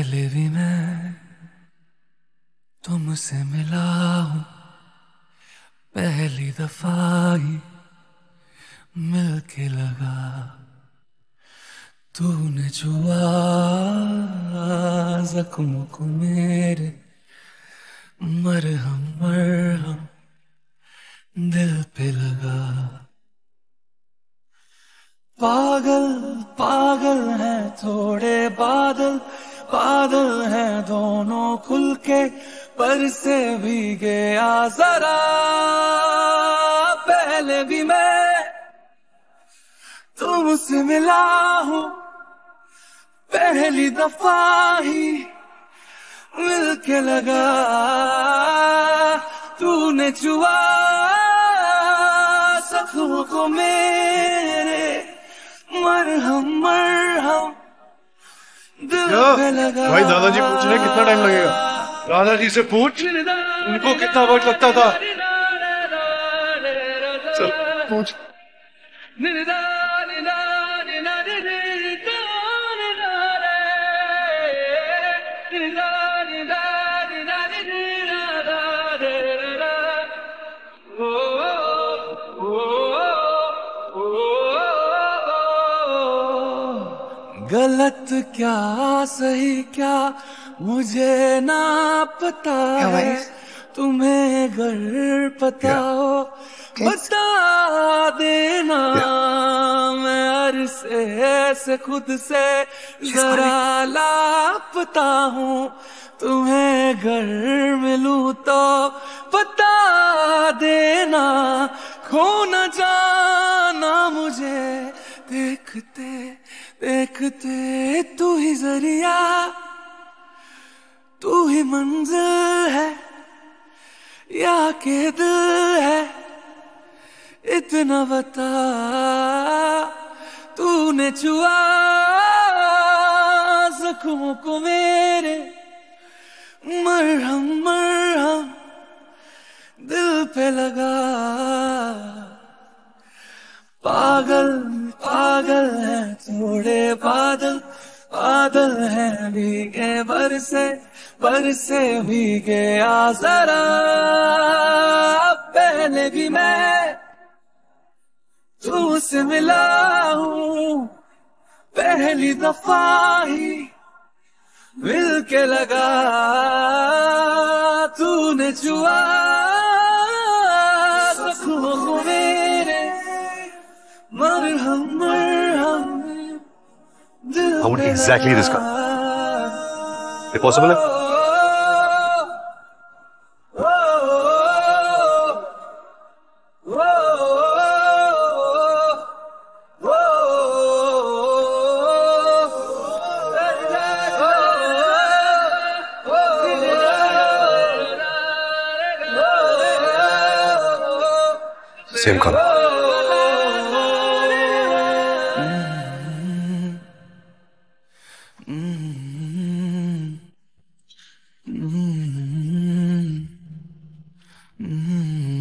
पहले भी मैं तुमसे मिला हूँ, पहली दफा ही मिलके लगा। तूने छुआ जख्मों को मेरे, मरहम मरहम दिल पे लगा। पागल पागल हैं थोड़े बादल, बादल हैं दोनों खुल के, पर से भीगे आ जरा। पहले भी मैं तुमसे मिला हूँ, पहली दफा ही मिलके लगा। तूने छुआ जख्मों को मेरे, मरहम मरहम दिल पे लगा। भाई दादाजी पूछ रहे कितना टाइम लगेगा। दादाजी से पूछ उनको कितना वक्त लगता था। चल पूछ। गलत क्या सही क्या मुझे ना पता है, तुम्हें अगर पता हो बता देना। मैं अरसे से खुद से जरा लापता हूँ, तुम्हें अगर मिलूं तो बता देना। खो न जाना मुझे देखते देखते, तू ही जरिया तू ही मंजिल है या के दिल है, इतना बता। तूने छुआ जख्मों को मेरे, मरहम मरहम दिल पे लगा। पागल पागल है थोड़े बादल, बादल है भीगे बरसे, बरसे भीगे आ जरा। पहले भी मैं तुमसे मिला हूँ, पहली दफा ही मिलके लगा। तूने छुआ जख्मों को मेरे, मरहम मरहम दिल How would पे exactly this come? लगा। Is it possible? Same color. Mm-hmm.